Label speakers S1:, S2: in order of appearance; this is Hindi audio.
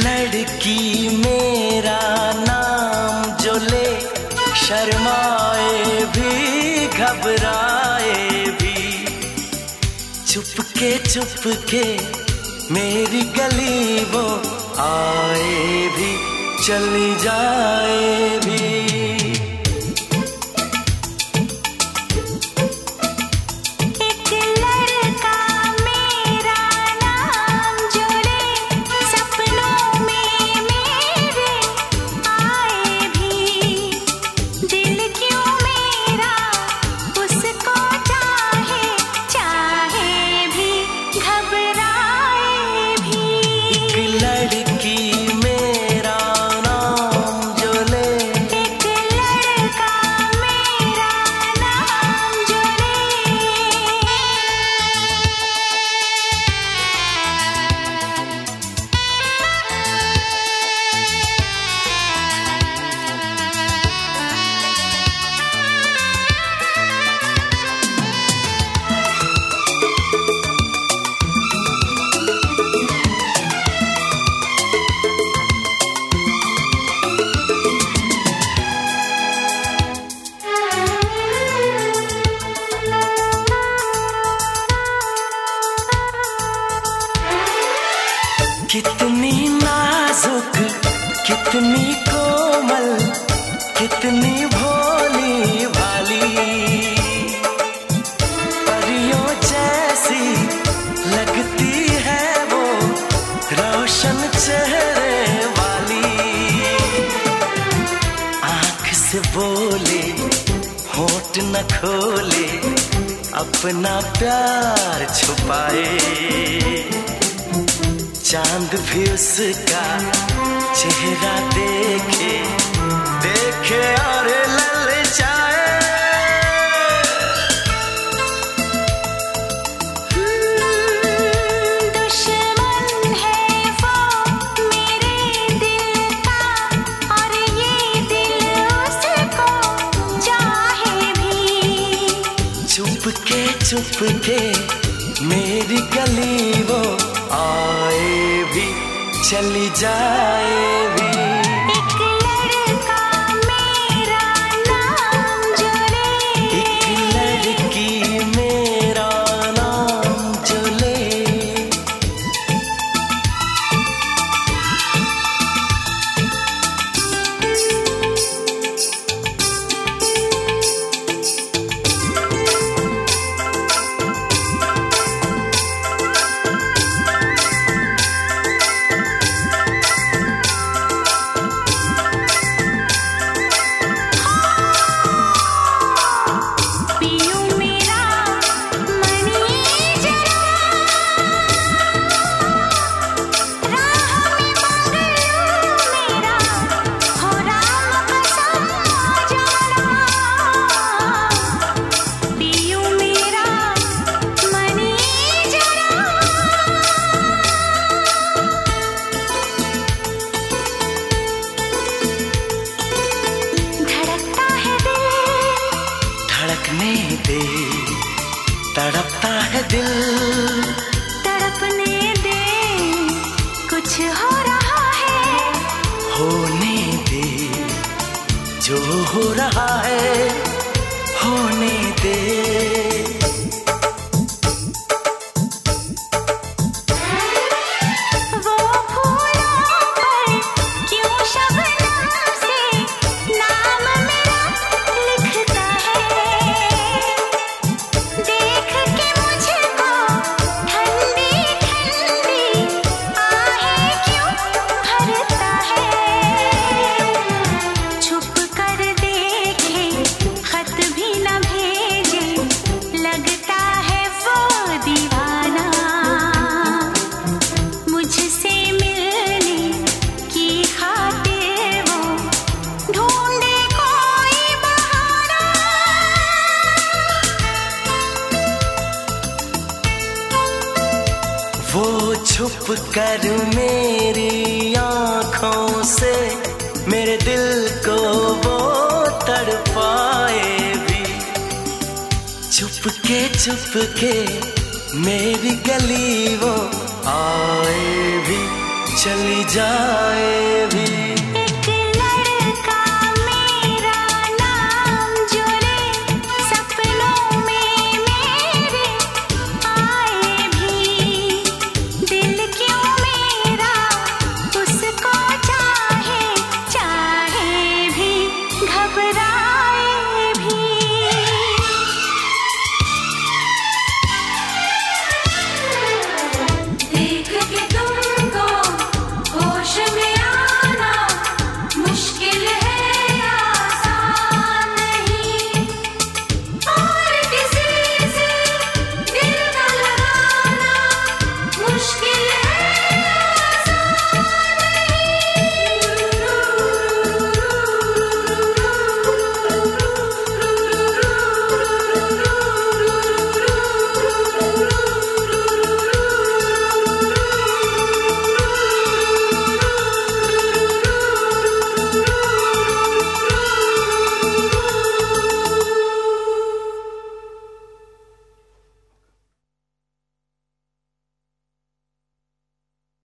S1: लड़की मेरा नाम जो ले, शर्माए भी घबराए भी, चुपके मेरी गली वो आए भी, चली जाए भी। कितनी नाजुक, कितनी कोमल, कितनी भोली भाली, परियों जैसी लगती है वो रोशन चेहरे वाली। आँख से बोले होठ न खोले, अपना प्यार छुपाए, चांद भी उसका चेहरा देखे और ललचाए।
S2: दुश्मन है वो मेरे दिल का, और ये दिल उसको चाहे भी,
S1: चुपके मेरी गली वो आए भी, चली जाए भी।
S2: एक लड़का मेरा नाम जो ले,
S1: एक लड़की मेरा नाम जो ले। दे, तड़पता है दिल,
S2: तड़पने दे, कुछ हो रहा है,
S1: होने दे, जो हो रहा है होने दे। वो छुप कर मेरी आँखों से मेरे दिल को वो तड़पाए भी, चुपके मेरी गली वो आए भी, चली जाए।